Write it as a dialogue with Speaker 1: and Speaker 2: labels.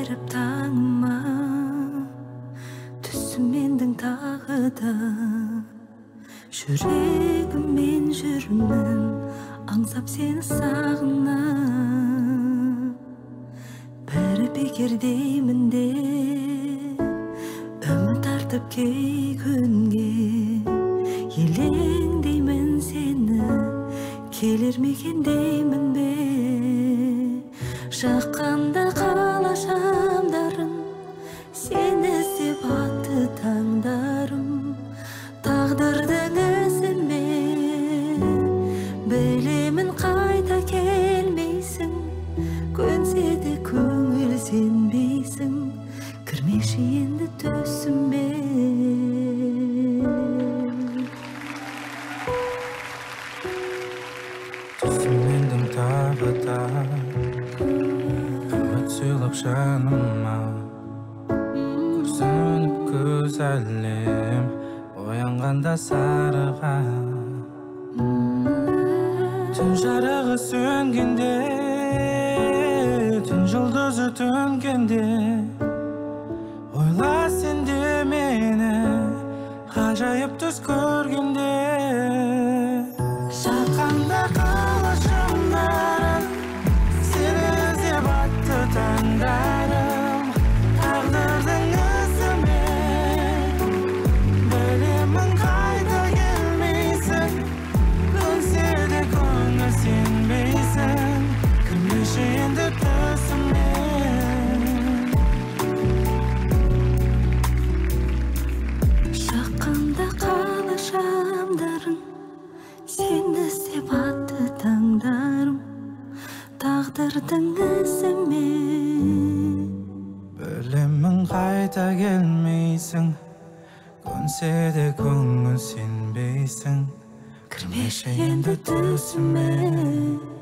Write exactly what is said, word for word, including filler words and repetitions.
Speaker 1: беріп таңыма, түсім мендің тағы да. Жүрегіммен жүрмін, аңсап сені сағына. Бәрі бекер деймін де, үміт артып кей күнге. Елеңдеймін сені, келер мекен деймін бе. Жаққанда қала шамдарым, сені іздеп атты таңдарым. Тағдырдың ізіме, білемін қайта келмейсің. Көнсе де көңіл сенбейсің, кірмеші енді түсіме.
Speaker 2: Түсіммендің тағы да үміт сыйлап жаныма. Күрсініп көз әлем, оянғанда сарыға. Түн жарығы сөнгенде, түн жұлдызы төнгенде, ойла сен де мені, ғажайып түс көргенде. Жаққанда қала шамдарым, сені іздеп атты таңдарым. Тағдырдың ізіме, білемін қайта келмейсің. Көнсе де көңіл сенбейсің, кірмеші енді түсіме.
Speaker 1: Жаққанда қала шамдарым, сені іздеп атты таңдарым. Тағдырдың ізіме,
Speaker 2: білемін қайта келмейсің. Көнсе де көңіл сенбейсің, кірмеші енді түсіме.